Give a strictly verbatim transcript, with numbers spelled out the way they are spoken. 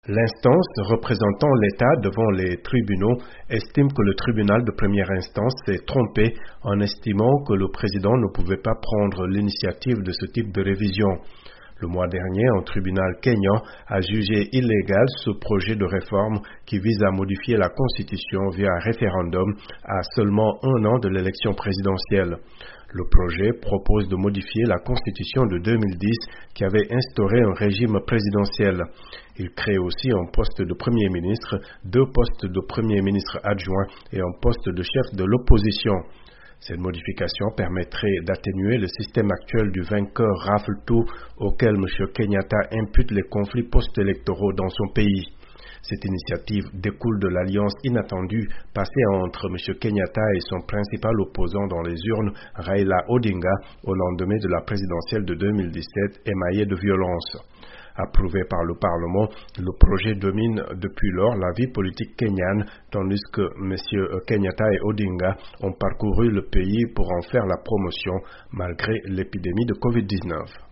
L'instance représentant l'État devant les tribunaux estime que le tribunal de première instance s'est trompé en estimant que le président ne pouvait pas prendre l'initiative de ce type de révision. Le mois dernier, un tribunal kényan a jugé illégal ce projet de réforme qui vise à modifier la Constitution via un référendum à seulement un an de l'élection présidentielle. Le projet propose de modifier la Constitution de deux mille dix qui avait instauré un régime présidentiel. Il crée aussi un poste de Premier ministre, deux postes de Premier ministre adjoint et un poste de chef de l'opposition. Cette modification permettrait d'atténuer le système actuel du vainqueur rafle-tout auquel M. Kenyatta impute les conflits post-électoraux dans son pays. Cette initiative découle de l'alliance inattendue passée entre M. Kenyatta et son principal opposant dans les urnes, Raila Odinga, au lendemain de la présidentielle de deux mille dix-sept, émaillée de violence. Approuvé par le Parlement, le projet domine depuis lors la vie politique kenyane, tandis que M. Kenyatta et Odinga ont parcouru le pays pour en faire la promotion malgré l'épidémie de covid dix-neuf.